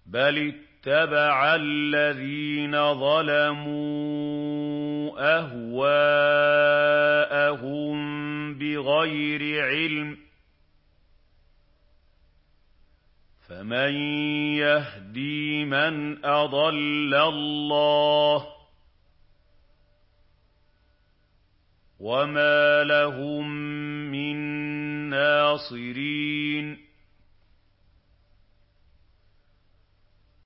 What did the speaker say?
بَلِ اتَّبَعَ الَّذِينَ ظَلَمُوا أَهْوَاءَهُم بِغَيْرِ عِلْمٍ ۖ فَمَن يَهْدِي مَنْ أَضَلَّ اللَّهُ ۖ وَمَا لَهُم مِّن نَّاصِرِينَ